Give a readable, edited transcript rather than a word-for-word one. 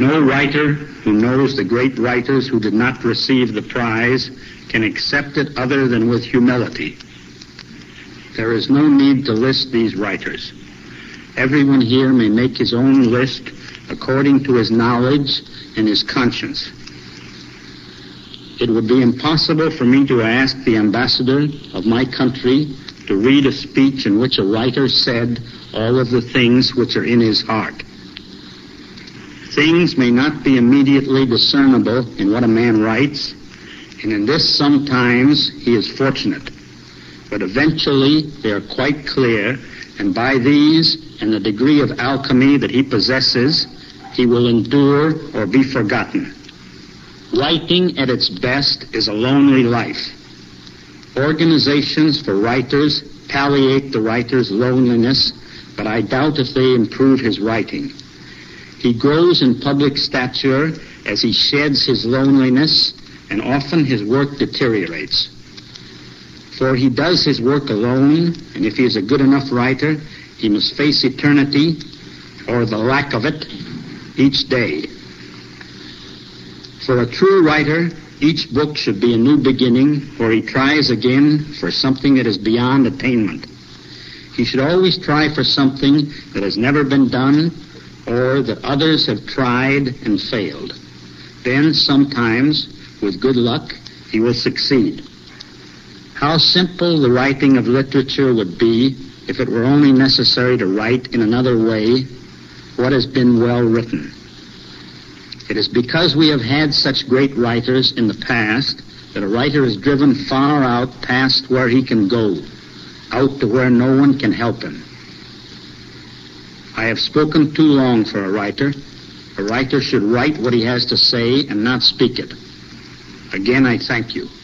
No writer who knows the great writers who did not receive the prize can accept it other than with humility. There is no need to list these writers. Everyone here may make his own list according to his knowledge and his conscience. It would be impossible for me to ask the ambassador of my country to read a speech in which a writer said all of the things which are in his heart. Things may not be immediately discernible in what a man writes, and in this sometimes he is fortunate. But eventually they are quite clear, and by these and the degree of alchemy that he possesses, he will endure or be forgotten. Writing at its best is a lonely life. Organizations for writers palliate the writer's loneliness, but I doubt if they improve his writing. He grows in public stature as he sheds his loneliness, and often his work deteriorates. For he does his work alone, and if he is a good enough writer, he must face eternity, or the lack of it, each day. For a true writer, each book should be a new beginning, where he tries again for something that is beyond attainment. He should always try for something that has never been done, or that others have tried and failed. Then, sometimes, with good luck, he will succeed. How simple the writing of literature would be if it were only necessary to write in another way what has been well written. It is because we have had such great writers in the past that a writer is driven far out past where he can go, out to where no one can help him. I have spoken too long for a writer. A writer should write what he has to say and not speak it. Again, I thank you.